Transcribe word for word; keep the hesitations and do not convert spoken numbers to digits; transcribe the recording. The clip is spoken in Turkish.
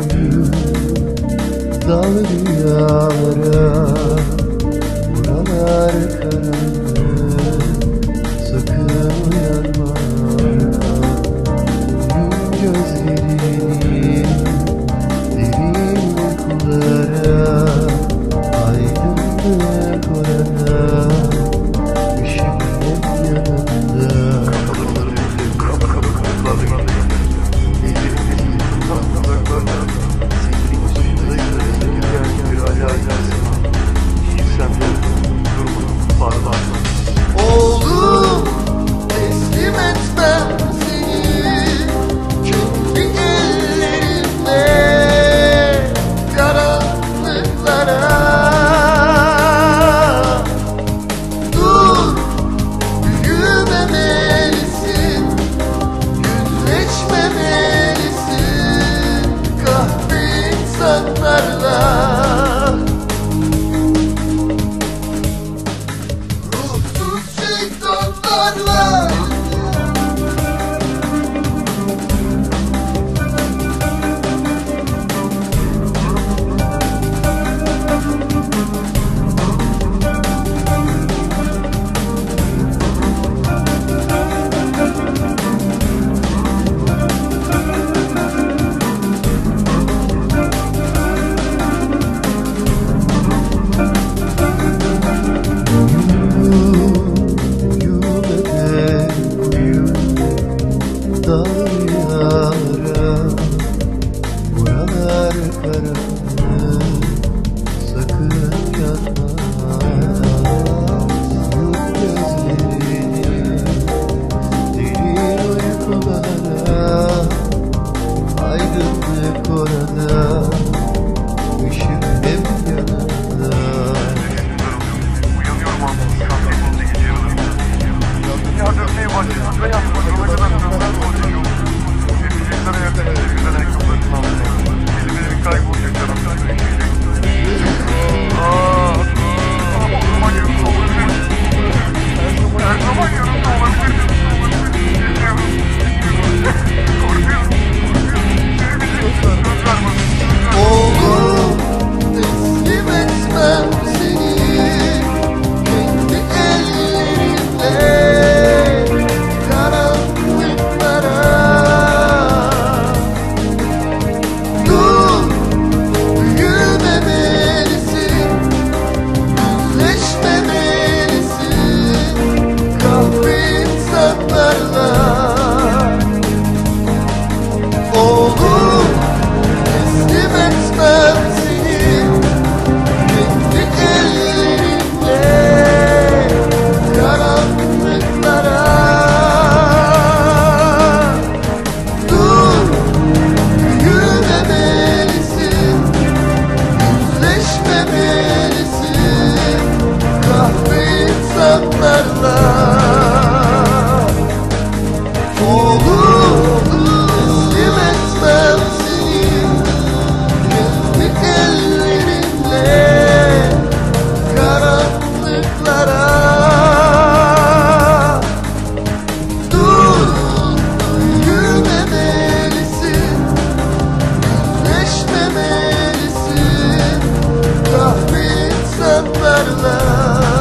koyu dal rüyalara. Buralar karanlık, sakın uyanma. Yum gözlerini derin uykulara. Aydınlık orada, ışık hep yanında. Oğlum, teslim etmem seni kendi ellerimle karanlıklara. Dur, büyümemelisin, yüzleşmemelisin kahve insanlarla. Buralar karanlık, sakın yanma. Yum gözlerini derin uykulara. Aydınlık orada, ışık hep yanında. Uyanıyorum artık, kahveyle gidiyorum. Yardım etmeye başladım ve yapmadım. Ne kadar güzel oluyor. Hepinizden ayakta güzel ayakkabılarını aldım. Elime kaybolacak taraftan. Aaa, her zaman yanımda olabilir. Her zaman yanımda olabilir. Korkuyorum. Oğlum, teslim etmem seni kendi ellerimle karanlıklara. Dur, büyümemelisin, yüzleşmemelisin kahve insanlarla. Oğlum, teslim etmem seni kendi ellerimle karanlıklara. Dur, büyümemelisin, yüzleşmemelisin kahve insanlarla. Oğlum, teslim etmem seni kendi ellerimle karanlıklara. Dur, büyümemelisin, yüzleşmemelisin kahve insanlarla.